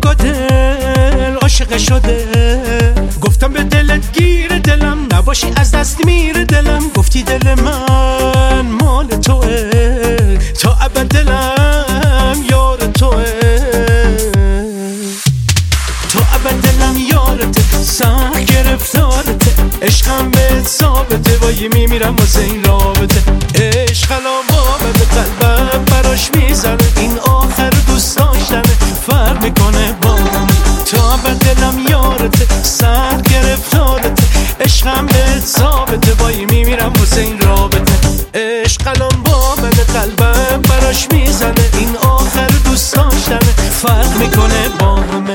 نگاه دل عاشق شده. گفتم به دلت گیر دلم، نباشی از دست میره دلم. گفتی دل من مال توه، تا ابد دلم یار توه. تا ابد دلم یارته، سخت گرفتارته. عشقم بهت ثابته، وای میمیرم واسه این رابطه. عشق علامه به قلبم براش میزنه، این آخر دوست داشتنه فرق میکنه با من. تا ابد دلم یارته، سخت گرفتارته. عشقم بهت ثابته، وای میمیرم واسه این رابطه. عشق علامه به قلبم براش میزنه، این آخر دوست داشتنه فرق میکنه با همه.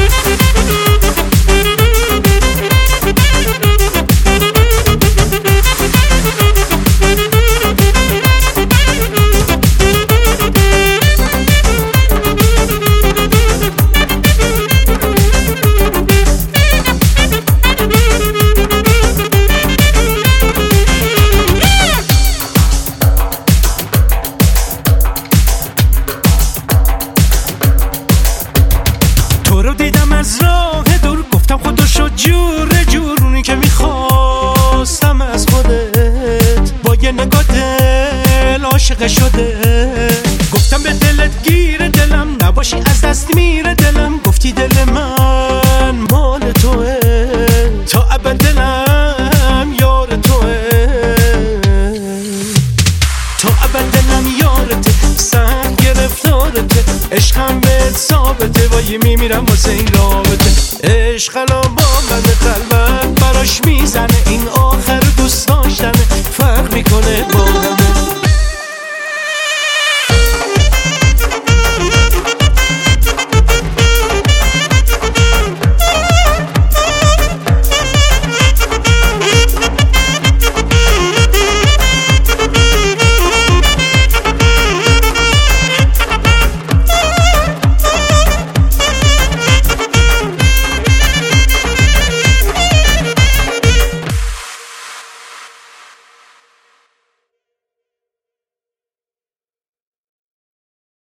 رو دیدم از راه دور، گفتم خودشو جور جورونی که میخواستم از خودت. با یه نگاه دل عاشق شده. گفتم به دلت گیر دلم، نباشی از دست میره دلم. گفتی دل من مال توه، تا ابد دلم یار توه. تا ابد دلم یارته، سخت گرفتارته. عشقم بهت ثابته، وای میمیرم واسه این رابطه. عشق علامه به قلبم براش میزنه، این آخر دوست داشتنه فرق میکنه با همه.